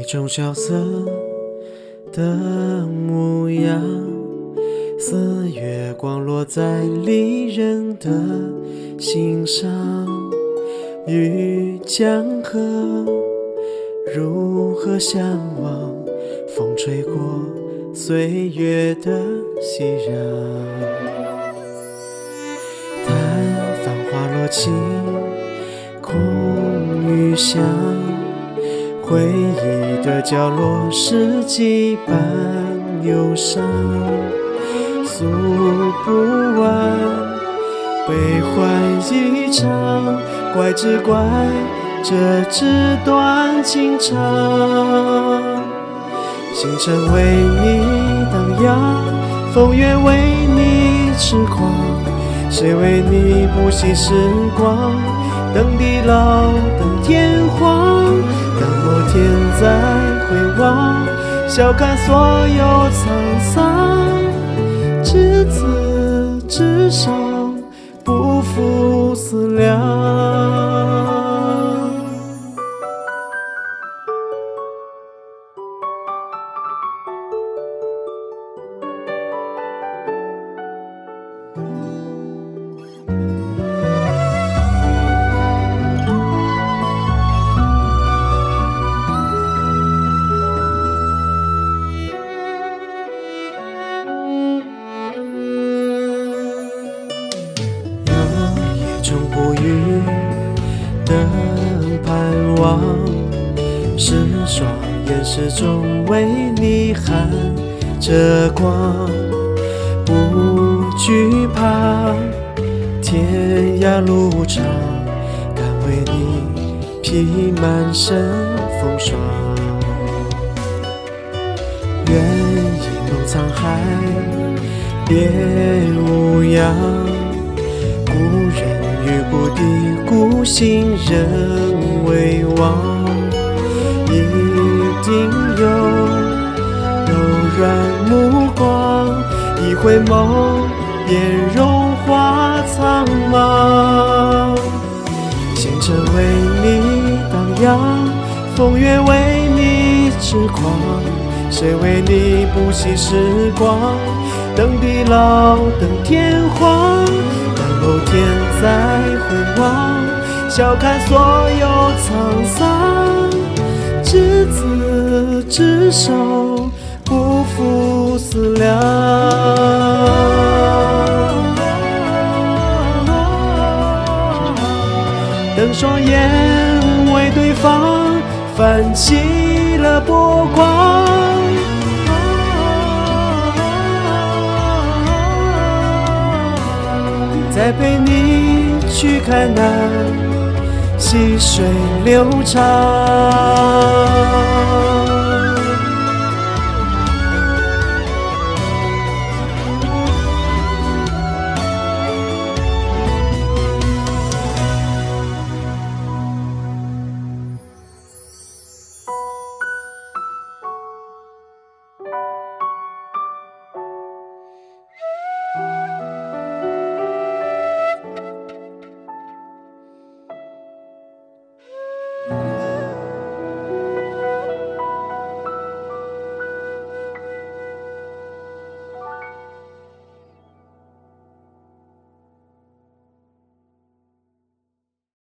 种萧瑟的模样，似月光落在离人的心上。与江河如何相望？风吹过岁月的熙攘，叹繁花落尽空余香，回忆的角落是几般忧伤，诉不完悲欢一场，怪只怪这纸短情长。星辰为你荡漾，风月为你痴狂，谁为你不惜时光？等地老，等天荒，等某天再回望，笑看所有沧桑，执子之手，不负思量。终不渝的盼望，是双眼始终为你含着光，不惧怕天涯路长，敢为你披满身风霜。愿一梦沧海别无恙，故人于故地，孤行人未忘，一定有柔软目光，一回眸便融化苍茫。星辰为你荡漾，风月为你痴狂，谁为你不惜时光？等地老，等天荒，某天再回望，笑看所有沧桑，执子之手，不负思量。等双眼为对方泛起了波光，再陪你去看那细水流长。